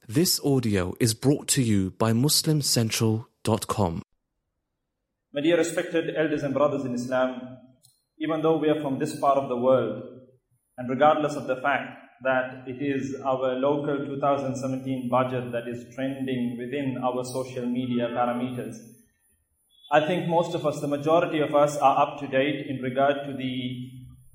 This audio is brought to you by MuslimCentral.com. My dear respected elders and brothers in Islam, even though we are from this part of the world, and regardless of the fact that it is our local 2017 budget that is trending within our social media parameters, I think most of us, the majority of us, are up to date in regard to the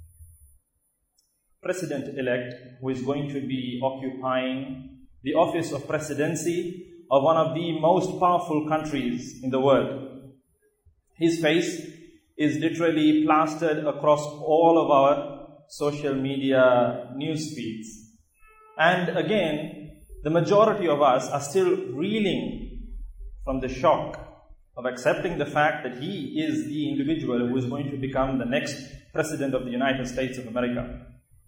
President-elect who is going to be occupying the office of presidency of one of the most powerful countries in the world. His face is literally plastered across all of our social media news feeds. And again, the majority of us are still reeling from the shock of accepting the fact that he is the individual who is going to become the next President of the United States of America.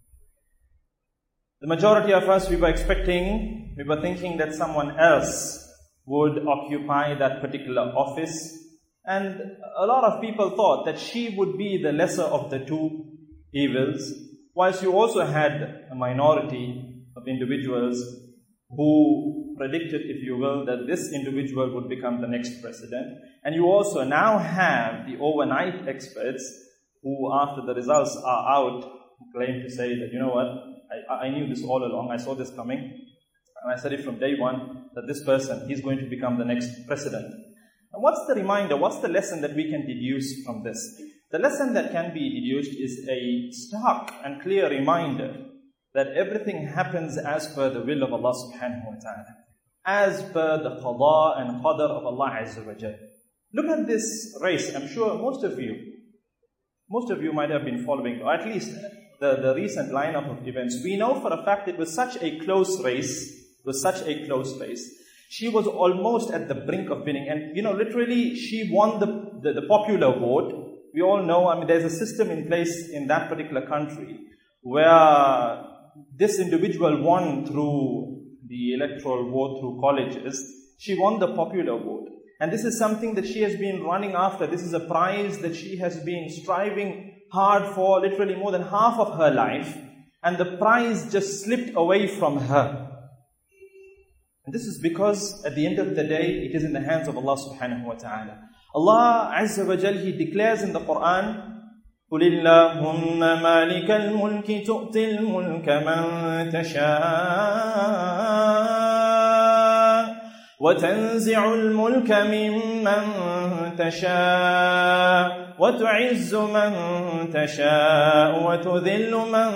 The majority of us, we were thinking that someone else would occupy that particular office. And a lot of people thought that she would be the lesser of the two evils, whilst you also had a minority of individuals who predicted, if you will, that this individual would become the next president. And you also now have the overnight experts who, after the results are out, claim to say that, you know what, I knew this all along, I saw this coming, and I said it from day one, that this person, he's going to become the next president. And what's the reminder, what's the lesson that we can deduce from this? The lesson that can be deduced is a stark and clear reminder that everything happens as per the will of Allah subhanahu wa ta'ala, as per the qada and qadr of Allah Azza wa Jal. Look at this race. I'm sure most of you might have been following, or at least the recent lineup of events. We know for a fact it was such a close race, it was such a close race. She was almost at the brink of winning, and literally she won the popular vote. We all know, there's a system in place in that particular country where this individual won through the electoral vote, through colleges. She won the popular vote. And this is something that she has been running after. This is a prize that she has been striving hard for literally more than half of her life. And the prize just slipped away from her. And this is because at the end of the day, it is in the hands of Allah subhanahu wa ta'ala. Allah Azza wa Jal, He declares in the Quran, قُلِ اللَّهُمَّ مَالِكَ الْمُلْكِ تُؤْتِي الْمُلْكَ مَنْ تَشَاءُ وَتَنْزِعُ الْمُلْكَ مِمَّنْ تَشَاءُ وَتُعِزُّ مَنْ تَشَاءُ وَتُذِلُّ مَنْ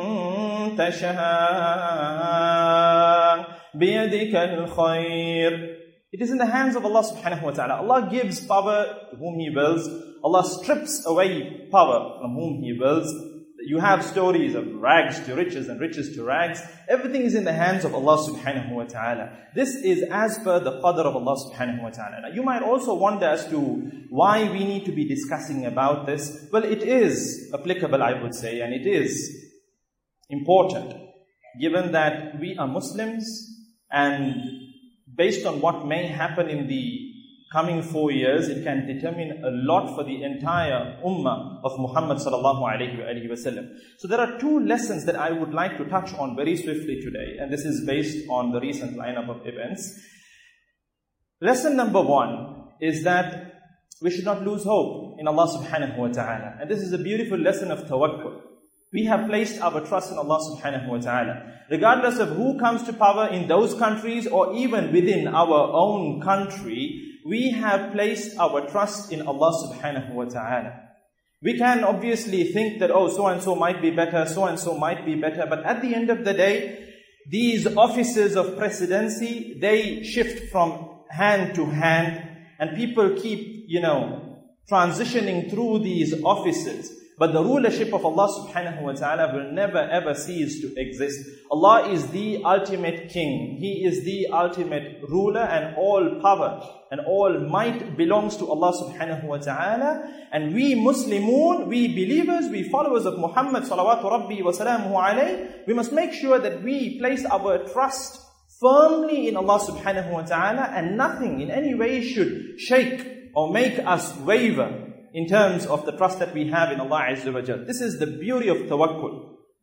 تَشَاءُ بِيَدِكَ الْخَيْرُ. It is in the hands of Allah subhanahu wa ta'ala. Allah gives power to whom He wills. Allah strips away power from whom He wills. You have stories of rags to riches and riches to rags. Everything is in the hands of Allah subhanahu wa ta'ala. This is as per the qadr of Allah subhanahu wa ta'ala. Now, you might also wonder as to why we need to be discussing about this. Well, it is applicable, I would say, and it is important, given that we are Muslims, and based on what may happen in the coming 4 years, it can determine a lot for the entire ummah of Muhammad sallallahu alayhi wa sallam. So there are two lessons that I would like to touch on very swiftly today, and this is based on the recent lineup of events. Lesson number one is that we should not lose hope in Allah subhanahu wa ta'ala. And this is a beautiful lesson of tawakkul. We have placed our trust in Allah subhanahu wa ta'ala. Regardless of who comes to power in those countries or even within our own country, we have placed our trust in Allah subhanahu wa ta'ala. We can obviously think that, so-and-so might be better, so-and-so might be better. But at the end of the day, these offices of presidency, they shift from hand to hand. And people keep, transitioning through these offices. But the rulership of Allah subhanahu wa ta'ala will never ever cease to exist. Allah is the ultimate king. He is the ultimate ruler, and all power and all might belongs to Allah subhanahu wa ta'ala. And we Muslimun, we believers, we followers of Muhammad salawatu rabbi wa salamuhu alayhi, we must make sure that we place our trust firmly in Allah subhanahu wa ta'ala, and nothing in any way should shake or make us waver in terms of the trust that we have in Allah Azza wa Jal. This is the beauty of tawakkul.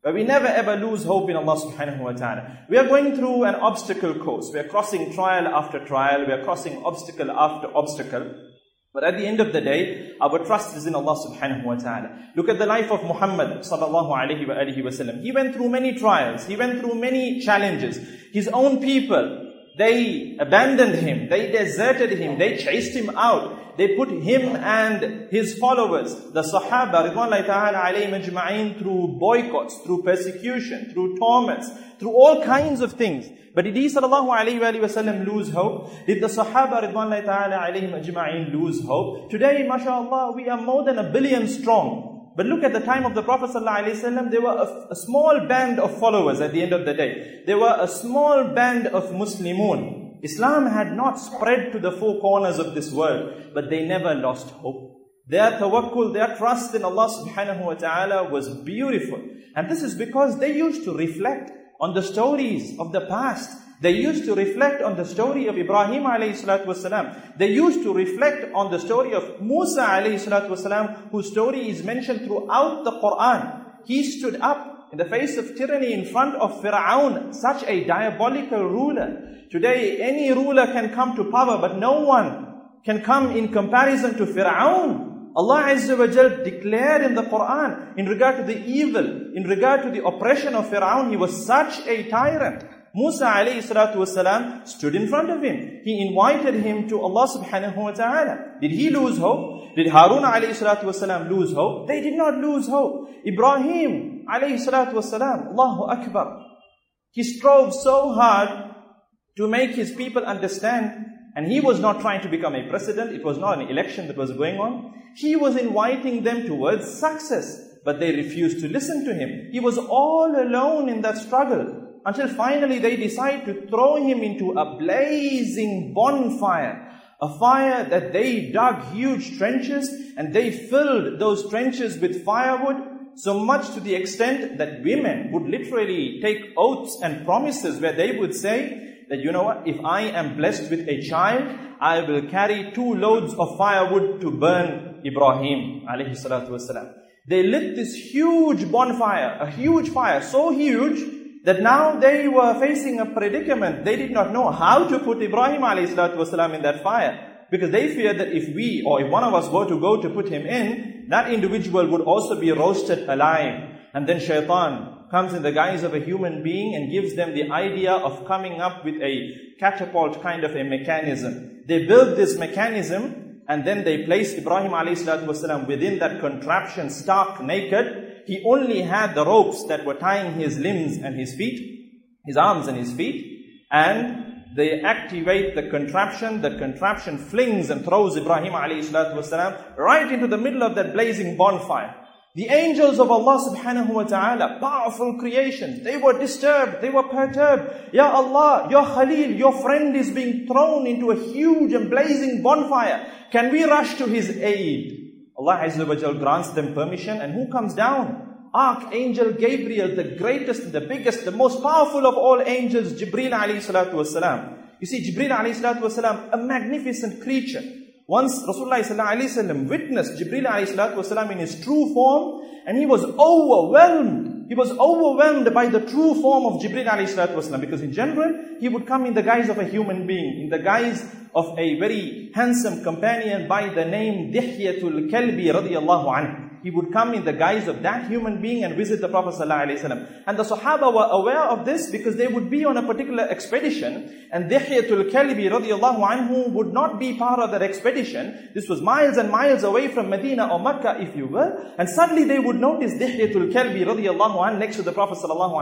But we never ever lose hope in Allah subhanahu wa ta'ala. We are going through an obstacle course. We are crossing trial after trial. We are crossing obstacle after obstacle. But at the end of the day, our trust is in Allah subhanahu wa ta'ala. Look at the life of Muhammad sallallahu alayhi wa alihi wa sallam. He went through many trials. He went through many challenges. His own people, they abandoned him. They deserted him. They chased him out. They put him and his followers, the Sahaba, ridwanullahi ta'ala alayhim ajma'in, through boycotts, through persecution, through torments, through all kinds of things. But did he sallallahu alayhi wa sallam lose hope? Did the Sahaba ridwanullahi ta'ala alayhim ajma'in lose hope? Today, mashallah, we are more than 1 billion strong. But look at the time of the Prophet ﷺ, there were a small band of followers at the end of the day. There were a small band of Muslimun. Islam had not spread to the four corners of this world, but they never lost hope. Their tawakkul, their trust in Allah subhanahu wa ta'ala was beautiful. And this is because they used to reflect on the stories of the past. They used to reflect on the story of Ibrahim alayhi salatu wasalam. They used to reflect on the story of Musa alayhi salatu wasalam, whose story is mentioned throughout the Quran. He stood up in the face of tyranny in front of Fir'aun, such a diabolical ruler. Today, any ruler can come to power, but no one can come in comparison to Fir'aun. Allah Azza wa Jal declared in the Quran, in regard to the evil, in regard to the oppression of Fir'aun, he was such a tyrant. Musa alayhi salatu wasalam stood in front of him. He invited him to Allah subhanahu wa ta'ala. Did he lose hope? Did Harun alayhi salatu wasalam lose hope? They did not lose hope. Ibrahim alayhi salatu wasalam, Allahu Akbar. He strove so hard to make his people understand, and he was not trying to become a president. It was not an election that was going on. He was inviting them towards success, but they refused to listen to him. He was all alone in that struggle, until finally they decided to throw him into a blazing bonfire. A fire that they dug huge trenches, and they filled those trenches with firewood, so much to the extent that women would literally take oaths and promises where they would say that, you know what, if I am blessed with a child, I will carry 2 loads of firewood to burn Ibrahim alayhi salatu wasalam. They lit this huge bonfire, a huge fire, so huge that now they were facing a predicament. They did not know how to put Ibrahim alayhi salatu wasalam in that fire, because they feared that if we, or if one of us were to go to put him in, that individual would also be roasted alive. And then shaitan comes in the guise of a human being and gives them the idea of coming up with a catapult kind of a mechanism. They build this mechanism, and then they place Ibrahim alayhi salatu wasalam within that contraption, stark naked. He only had the ropes that were tying his limbs and his feet, his arms and his feet, and they activate the contraption flings and throws Ibrahim alayhi salatu wasalam right into the middle of that blazing bonfire. The angels of Allah subhanahu wa ta'ala, powerful creations, they were disturbed, they were perturbed. Ya Allah, your Khalil, your friend is being thrown into a huge and blazing bonfire. Can we rush to his aid? Allah Azza wa Jal grants them permission, and who comes down? Archangel Gabriel, the greatest, the biggest, the most powerful of all angels, Jibreel alayhi salatu wasalam. You see, Jibreel alayhi salatu wasalam, a magnificent creature. Once Rasulullah sallallahu alayhi wasallam witnessed Jibreel alayhi salatu wasalam in his true form, and he was overwhelmed. He was overwhelmed by the true form of Jibreel alayhi salatu wasalam, because in general, he would come in the guise of a human being, in the guise of a very handsome companion by the name Dihyatul Kalbi radiyallahu anhu. He would come in the guise of that human being and visit the Prophet ﷺ. And the Sahaba were aware of this because they would be on a particular expedition, and Dihyatul Kalbi radiyallahu anhu would not be part of that expedition. This was miles and miles away from Medina or Mecca, if you will. And suddenly they would notice Dihyatul Kalbi radiyallahu anhu next to the Prophet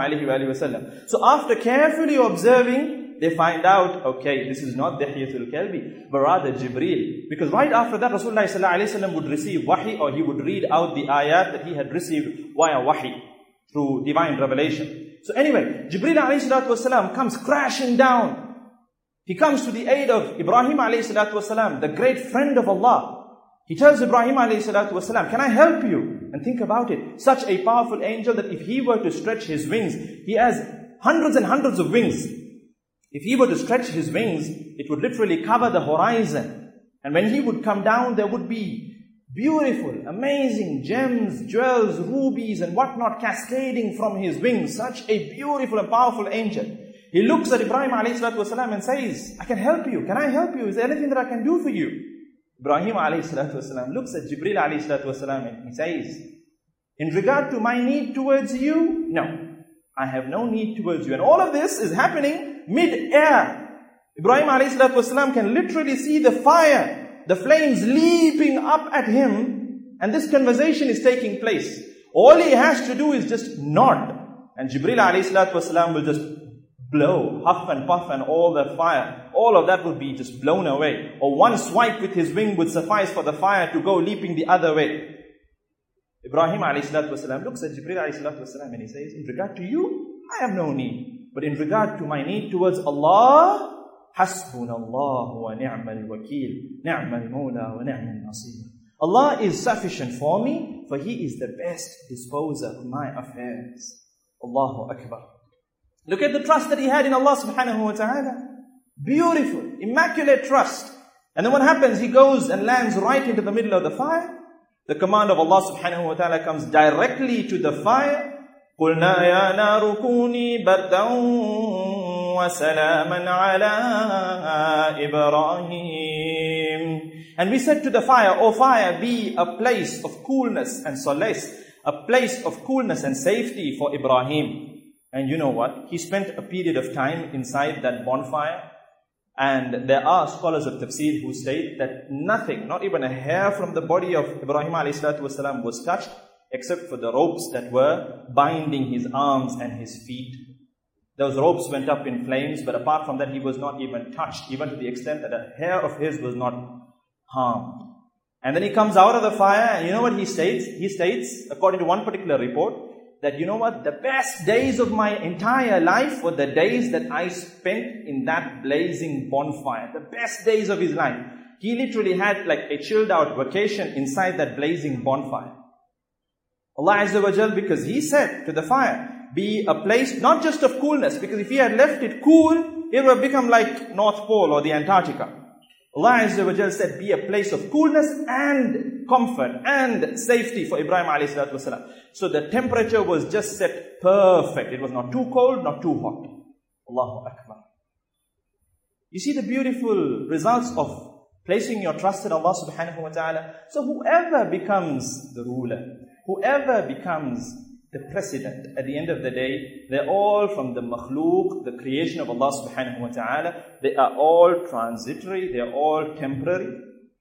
ﷺ. So after carefully observing, they find out, okay, this is not Dihyatul Kalbi, but rather Jibreel. Because right after that, Rasulullah ﷺ would receive wahi, or he would read out the ayat that he had received via wahi, through divine revelation. So anyway, Jibreel ﷺ comes crashing down. He comes to the aid of Ibrahim ﷺ, the great friend of Allah. He tells Ibrahim ﷺ, can I help you? And think about it. Such a powerful angel that if he were to stretch his wings, he has hundreds and hundreds of wings. If he were to stretch his wings, it would literally cover the horizon. And when he would come down, there would be Beautiful, amazing gems, jewels, rubies and whatnot cascading from his wings. Such a beautiful and powerful angel. He looks at Ibrahim ﷺ and says, I can help you. Can I help you? Is there anything that I can do for you? Ibrahim ﷺ looks at Jibreel ﷺ and he says, in regard to my need towards you, no, I have no need towards you. And all of this is happening mid-air. Ibrahim ﷺ can literally see the fire, the flames leaping up at him, and this conversation is taking place. All he has to do is just nod, and Jibreel ﷺ will just blow, huff and puff, and all the fire, all of that will be just blown away. Or one swipe with his wing would suffice for the fire to go leaping the other way. Ibrahim ﷺ looks at Jibreel ﷺ and he says, in regard to you, I have no need. But in regard to my need towards Allah, حسبنا الله ونعم الوكيل نعم المولى ونعم النصير. Allah is sufficient for me, for He is the best disposer of my affairs. Allahu Akbar. Look at the trust that he had in Allah subhanahu wa ta'ala. Beautiful, immaculate trust. And then what happens? He goes and lands right into the middle of the fire. The command of Allah subhanahu wa ta'ala comes directly to the fire. قُلْنَا يَا نَارُ كُونِي بَرْدًا وَسَلَامًا عَلَىٰ إِبْرَاهِيمَ. And we said to the fire, O fire, be a place of coolness and solace, a place of coolness and safety for Ibrahim. And you know what? He spent a period of time inside that bonfire. And there are scholars of tafsir who state that nothing, not even a hair from the body of Ibrahim ﷺ was touched, except for the ropes that were binding his arms and his feet. Those ropes went up in flames, but apart from that, he was not even touched, even to the extent that a hair of his was not harmed. And then he comes out of the fire, and you know what he states? He states, according to one particular report, that you know what? The best days of my entire life were the days that I spent in that blazing bonfire. The best days of his life. He literally had like a chilled out vacation inside that blazing bonfire. Allah Azza wa Jal, because He said to the fire, be a place not just of coolness, because if He had left it cool, it would have become like North Pole or the Antarctica. Allah Azza wa Jal said, be a place of coolness and comfort and safety for Ibrahim alayhi salatu wasalam. So the temperature was just set perfect. It was not too cold, not too hot. Allahu Akbar. You see the beautiful results of placing your trust in Allah subhanahu wa ta'ala. So whoever becomes the ruler, whoever becomes the president, at the end of the day, they're all from the makhlooq, the creation of Allah subhanahu wa ta'ala. They are all transitory, they're all temporary,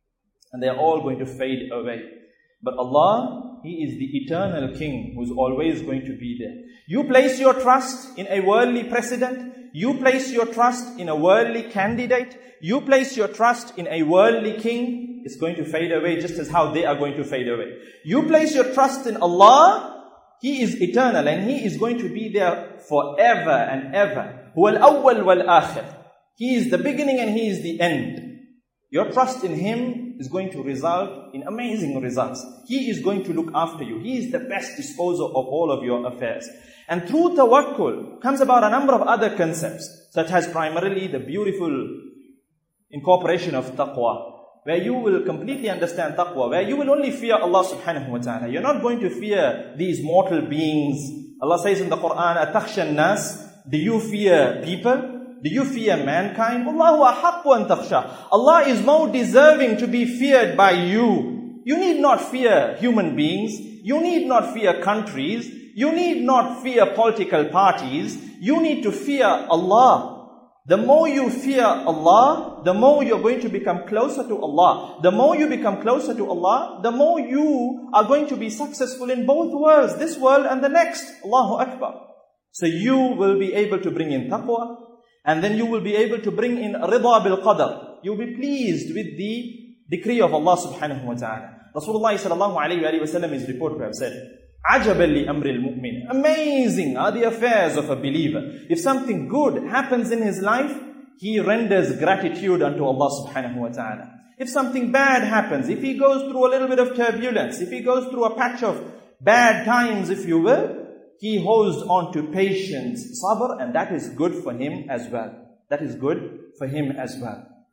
and they're all going to fade away. But Allah, He is the eternal King who's always going to be there. You place your trust in a worldly president, you place your trust in a worldly candidate, you place your trust in a worldly king, it's going to fade away just as how they are going to fade away. You place your trust in Allah, He is eternal and He is going to be there forever and ever. هُوَ الْأَوَّلُ وَالْآخِرُ. He is the beginning and He is the end. Your trust in Him is going to result in amazing results. He is going to look after you. He is the best disposer of all of your affairs. And through tawakkul comes about a number of other concepts, such as primarily the beautiful incorporation of taqwa, where you will completely understand taqwa, where you will only fear Allah subhanahu wa ta'ala. You're not going to fear these mortal beings. Allah says in the Quran, أَتَخْشَى النَّاسِ. Do you fear people? Do you fear mankind? Allahu ahaqqu an takhsha. Allah is more deserving to be feared by you. You need not fear human beings. You need not fear countries. You need not fear political parties. You need to fear Allah. The more you fear Allah, the more you're going to become closer to Allah. The more you become closer to Allah, the more you are going to be successful in both worlds, this world and the next. Allahu Akbar. So you will be able to bring in taqwa, and then you will be able to bring in rida bil qadar. You'll be pleased with the decree of Allah subhanahu wa ta'ala. Rasulullah sallallahu alayhi wa sallam is reported to have said, عَجَبًا لِأَمْرِ الْمُؤْمِنِ. Amazing are the affairs of a believer. If something good happens in his life, he renders gratitude unto Allah subhanahu wa ta'ala. If something bad happens, if he goes through a little bit of turbulence, if he goes through a patch of bad times, if you will, he holds on to patience, sabr, and that is good for him as well. That is good for him as well.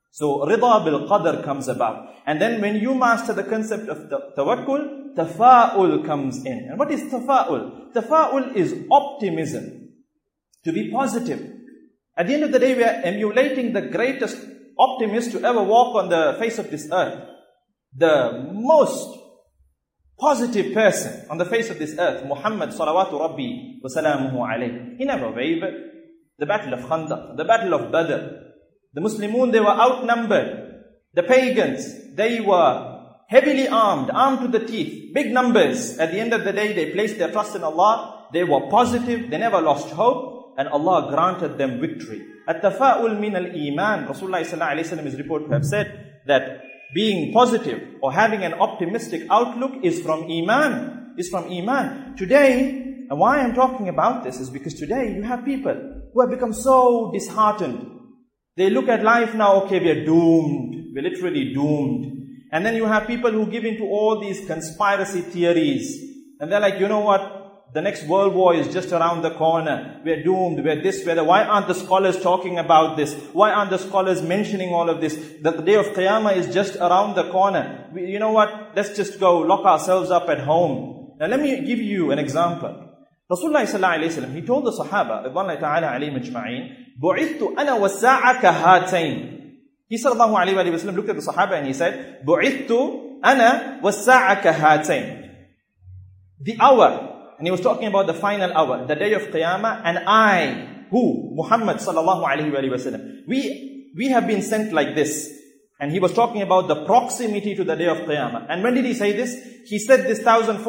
So rida bil qadr comes about. And then when you master the concept of tawakkul, tafa'ul comes in. And what is tafa'ul? Tafa'ul is optimism. To be positive. At the end of the day, we are emulating the greatest optimist to ever walk on the face of this earth. The most positive person on the face of this earth, Muhammad salawatu rabbi wa salamuhu alayhi. He never wavered. The battle of Khandaq, the battle of Badr. The Muslimun, they were outnumbered. The pagans, they were heavily armed, armed to the teeth, big numbers. At the end of the day, they placed their trust in Allah. They were positive. They never lost hope. And Allah granted them victory. At-tafa'ul min al-iman. Rasulullah sallallahu alayhi wa sallam is reported to have said that being positive or having an optimistic outlook is from Iman. Is from Iman. Today, and why I'm talking about this is because today you have people who have become so disheartened. They look at life now, okay, we are doomed. We're literally doomed. And then you have people who give into all these conspiracy theories. And they're like, you know what? The next world war is just around the corner. We're doomed. We're this, we're that. Why aren't the scholars talking about this? Why aren't the scholars mentioning all of this? That the day of Qiyamah is just around the corner. You know what? Let's just go lock ourselves up at home. Now let me give you an example. Rasulullah sallallahu alayhi wa sallam, he told the Sahaba, radwanullahi ta'ala alayhim ajma'in, bu'ithtu ana was-sa'a kahatayn. He sallallahu alayhi wa sallam looked at the Sahaba and he said, bu'ithtu ana was-sa'a kahatayn. The hour. And he was talking about the final hour, the day of Qiyamah, and I, who? Muhammad sallallahu alayhi wa sallam. We have been sent like this. And he was talking about the proximity to the day of Qiyamah. And when did he say this? He said this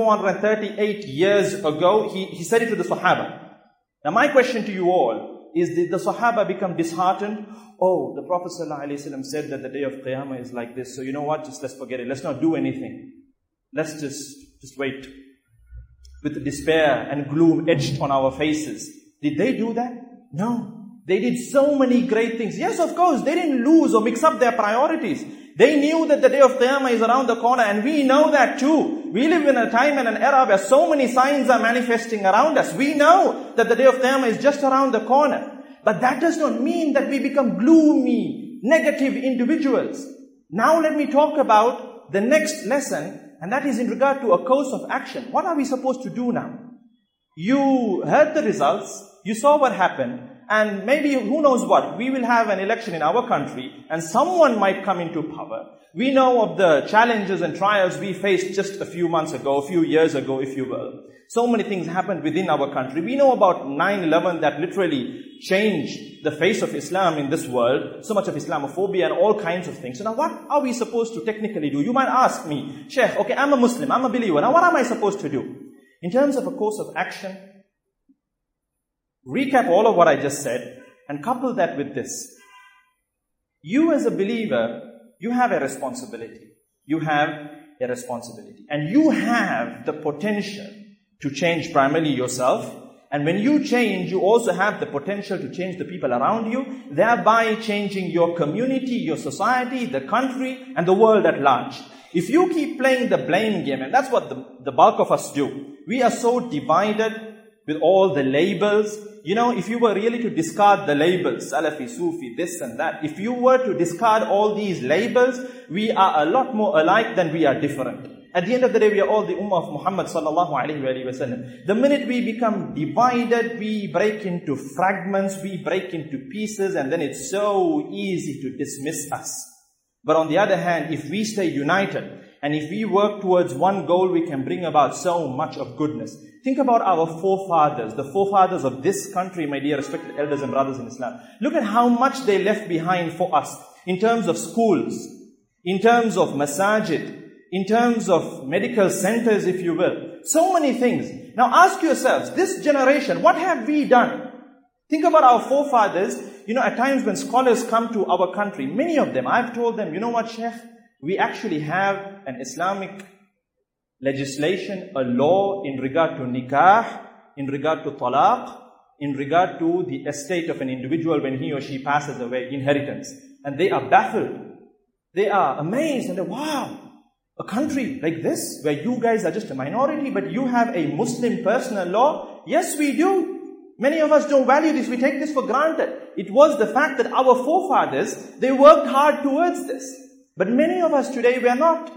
1438 years ago. He said it to the Sahaba. Now my question to you all is, did the Sahaba become disheartened? Oh, the Prophet sallallahu alayhi wa sallam said that the day of Qiyamah is like this. So you know what? Just let's forget it. Let's not do anything. Let's just wait. With despair and gloom etched on our faces. Did they do that? No. They did so many great things. Yes, of course, they didn't lose or mix up their priorities. They knew that the day of Qiyamah is around the corner, and we know that too. We live in a time and an era where so many signs are manifesting around us. We know that the day of Qiyamah is just around the corner. But that does not mean that we become gloomy, negative individuals. Now let me talk about the next lesson. And that is in regard to a course of action. What are we supposed to do now? You heard the results. You saw what happened. And maybe, who knows what, we will have an election in our country and someone might come into power. We know of the challenges and trials we faced just a few months ago, a few years ago, if you will. So many things happened within our country. We know about 9/11 that literally changed the face of Islam in this world. So much of Islamophobia and all kinds of things. So now what are we supposed to technically do? You might ask me, Sheikh, okay, I'm a Muslim, I'm a believer. Now what am I supposed to do? In terms of a course of action, recap all of what I just said and couple that with this. You as a believer, you have a responsibility. You have a responsibility. And you have the potential to change primarily yourself. And when you change, you also have the potential to change the people around you, thereby changing your community, your society, the country, and the world at large. If you keep playing the blame game, and that's what the bulk of us do, we are so divided with all the labels. You know, if you were really to discard the labels, Salafi, Sufi, this and that, if you were to discard all these labels, we are a lot more alike than we are different. At the end of the day, we are all the Ummah of Muhammad sallallahu alayhi wa sallam. The minute we become divided, we break into fragments, we break into pieces, and then it's so easy to dismiss us. But on the other hand, if we stay united, and if we work towards one goal, we can bring about so much of goodness. Think about our forefathers, the forefathers of this country, my dear respected elders and brothers in Islam. Look at how much they left behind for us in terms of schools, in terms of masajid, in terms of medical centers, if you will. So many things. Now ask yourselves, this generation, what have we done? Think about our forefathers. You know, at times when scholars come to our country, many of them, I've told them, you know what, Sheikh? We actually have an Islamic legislation, a law in regard to nikah, in regard to talaq, in regard to the estate of an individual when he or she passes away, inheritance. And they are baffled. They are amazed and they're, wow, a country like this, where you guys are just a minority, but you have a Muslim personal law? Yes, we do. Many of us don't value this. We take this for granted. It was the fact that our forefathers, they worked hard towards this. But many of us today, we are not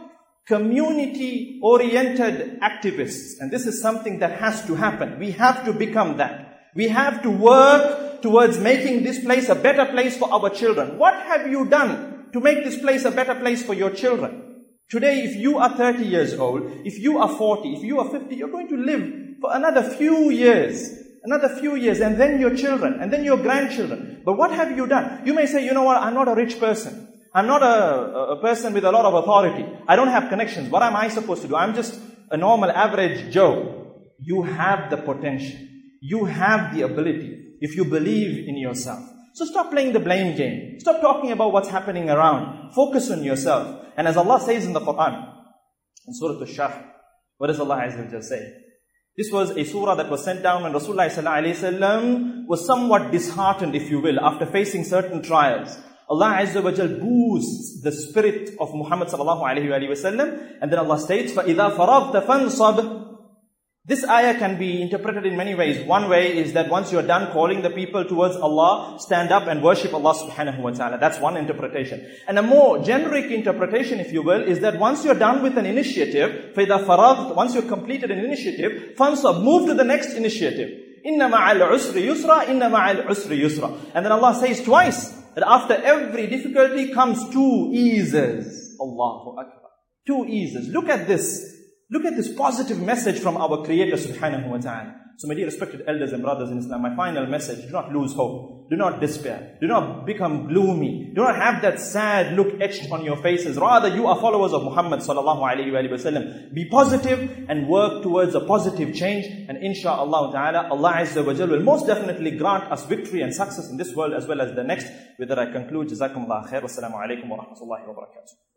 community-oriented activists. And this is something that has to happen. We have to become that. We have to work towards making this place a better place for our children. What have you done to make this place a better place for your children? Today, if you are 30 years old, if you are 40, if you are 50, you're going to live for another few years, and then your children, and then your grandchildren. But what have you done? You may say, you know what, I'm not a rich person. I'm not a person with a lot of authority. I don't have connections. What am I supposed to do? I'm just a normal, average Joe. You have the potential. You have the ability if you believe in yourself. So stop playing the blame game. Stop talking about what's happening around. Focus on yourself. And as Allah says in the Quran, in Surah Al-Sharh, what does Allah Azza wa Jalla say? This was a surah that was sent down when Rasulullah sallallahu alaihi wasallam was somewhat disheartened, if you will, after facing certain trials. Allah Azza wa Jalla boosts the spirit of Muhammad sallallahu alaihi wasallam, and then Allah states, فَإِذَا فَرَغْتَ فَانْصَبْ. This ayah can be interpreted in many ways. One way is that once you're done calling the people towards Allah, stand up and worship Allah subhanahu wa ta'ala. That's one interpretation. And a more generic interpretation, if you will, is that once you're done with an initiative, فَإِذَا فَرَغْتَ, once you've completed an initiative, فَانْصَبْ, move to the next initiative. إِنَّ مَعَ الْعُسْرِ يُسْرًا, إِنَّ مَعَ الْعُسْرِ يُسْرًا. And then Allah says twice, that after every difficulty comes two eases. Allahu Akbar. Two eases. Look at this. Look at this positive message from our Creator subhanahu wa ta'ala. So my dear respected elders and brothers in Islam, my final message, do not lose hope. Do not despair. Do not become gloomy. Do not have that sad look etched on your faces. Rather, you are followers of Muhammad sallallahu alayhi wa sallam. Be positive and work towards a positive change. And insha'Allah ta'ala, Allah Azza wa Jalla will most definitely grant us victory and success in this world as well as the next. With that I conclude. Jazakumullah khair. Wassalamu alaikum wa rahmatullahi wa barakatuh.